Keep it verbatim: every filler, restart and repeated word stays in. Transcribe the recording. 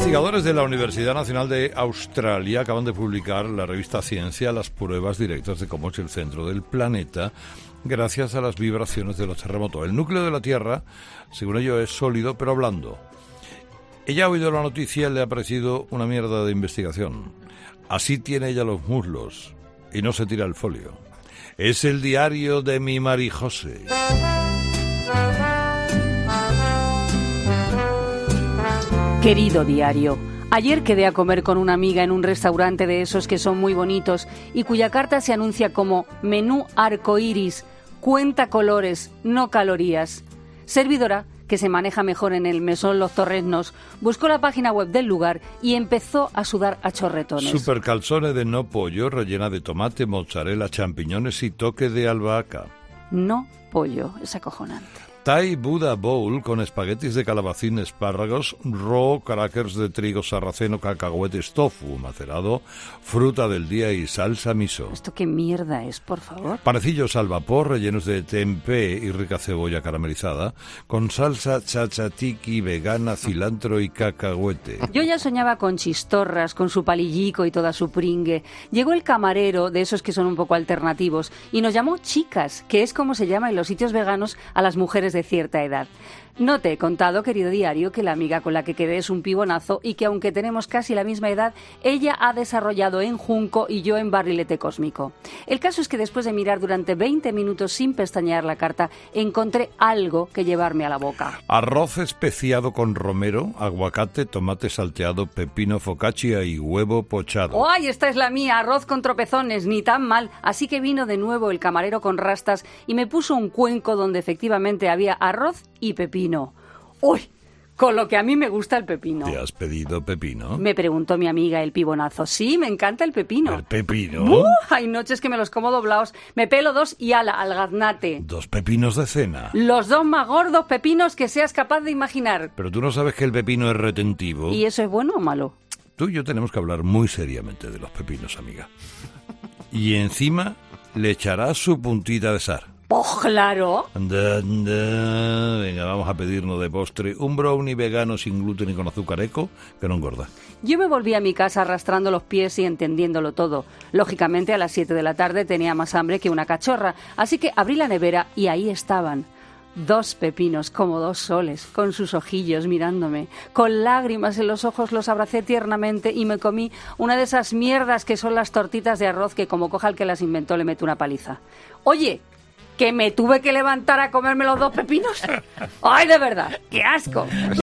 Investigadores de la Universidad Nacional de Australia acaban de publicar en la revista Ciencia las pruebas directas de cómo es el centro del planeta gracias a las vibraciones de los terremotos. El núcleo de la Tierra, según ellos, es sólido pero blando. Ella ha oído la noticia y le ha parecido una mierda de investigación. Así tiene ella los muslos y no se tira el folio. Es el diario de mi Marijose. Querido diario, ayer quedé a comer con una amiga en un restaurante de esos que son muy bonitos y cuya carta se anuncia como menú arcoíris, cuenta colores, no calorías. Servidora, que se maneja mejor en el mesón Los Torresnos, buscó la página web del lugar y empezó a sudar a chorretones. Super calzone de no pollo, rellena de tomate, mozzarella, champiñones y toque de albahaca. No pollo, es acojonante. Thai Buddha Bowl con espaguetis de calabacín, espárragos, raw, crackers de trigo sarraceno, cacahuetes, tofu macerado, fruta del día y salsa miso. ¿Esto qué mierda es, por favor? Panecillos al vapor rellenos de tempeh y rica cebolla caramelizada, con salsa chachatiki vegana, cilantro y cacahuete. Yo ya soñaba con chistorras, con su palillico y toda su pringue. Llegó el camarero, de esos que son un poco alternativos, y nos llamó chicas, que es como se llama en los sitios veganos a las mujeres de cierta edad. No te he contado, querido diario, que la amiga con la que quedé es un pibonazo y que aunque tenemos casi la misma edad, ella ha desarrollado en junco y yo en barrilete cósmico. El caso es que después de mirar durante veinte minutos sin pestañear la carta, encontré algo que llevarme a la boca. Arroz especiado con romero, aguacate, tomate salteado, pepino focaccia y huevo pochado. ¡Ay, esta es la mía! Arroz con tropezones, ni tan mal. Así que vino de nuevo el camarero con rastas y me puso un cuenco donde efectivamente había arroz y pepino. ¡Uy! Con lo que a mí me gusta el pepino. ¿Te has pedido pepino? Me preguntó mi amiga el pibonazo. Sí, me encanta el pepino. ¿El pepino? ¡Uh! Hay noches que me los como doblados. Me pelo dos y ala, al gaznate. ¿Dos pepinos de cena? Los dos más gordos pepinos que seas capaz de imaginar. Pero tú no sabes que el pepino es retentivo. ¿Y eso es bueno o malo? Tú y yo tenemos que hablar muy seriamente de los pepinos, amiga. Y encima le echarás su puntita de sal. ¡Oh, claro! Anda, anda. Venga, vamos a pedirnos de postre un brownie vegano sin gluten y con azúcar eco, que no engorda. Yo me volví a mi casa arrastrando los pies y entendiéndolo todo. Lógicamente, a las siete de la tarde tenía más hambre que una cachorra, así que abrí la nevera y ahí estaban. Dos pepinos, como dos soles, con sus ojillos mirándome. Con lágrimas en los ojos los abracé tiernamente y me comí una de esas mierdas que son las tortitas de arroz que, como coja el que las inventó, le meto una paliza. ¡Oye! ¿Que me tuve que levantar a comerme los dos pepinos? ¡Ay, de verdad! ¡Qué asco!